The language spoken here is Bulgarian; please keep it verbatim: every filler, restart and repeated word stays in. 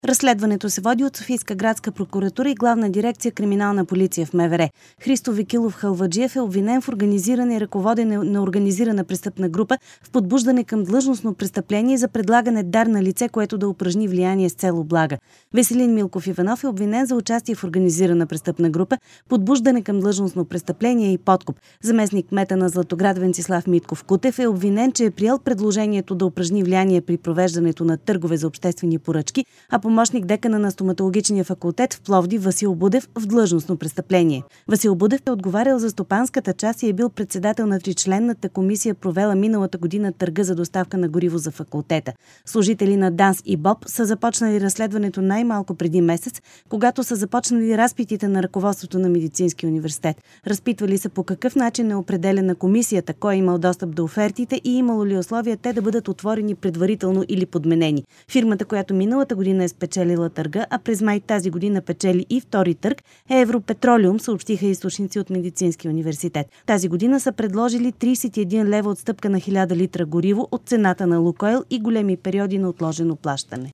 Разследването се води от Софийска градска прокуратура и Главна дирекция Криминална полиция в МВР. Христо Викилов Халваджиев е обвинен в организиране и ръководене на организирана престъпна група в подбуждане към длъжностно престъпление за предлагане дар на лице, което да упражни влияние с цел облага. Веселин Милков Иванов е обвинен за участие в организирана престъпна група, подбуждане към длъжностно престъпление и подкуп. Заместник кмета на Златоград Венцислав Митков Кутев е обвинен, че е приел предложението да упражни влияние при провеждането на търгове за обществени поръчки, а помощник декана на стоматологичния факултет в Пловдив Васил Будев в длъжностно престъпление. Васил Будев е отговарял за стопанската част и е бил председател на тричленната комисия, провела миналата година търга за доставка на гориво за факултета. Служители на ДАНС и БОП са започнали разследването най-малко преди месец, когато са започнали разпитите на ръководството на Медицинския университет. Разпитвали са по какъв начин е определена комисията, кой е имал достъп до офертите и имало ли условия те да бъдат отворени предварително или подменени. Фирмата, която миналата година е спечелила търга, а през май тази година печели и втори търг, е Европетролиум, съобщиха източници от Медицинския университет. Тази година са предложили тридесет и един лева отстъпка на хиляда литра гориво от цената на Лукойл и големи периоди на отложено плащане.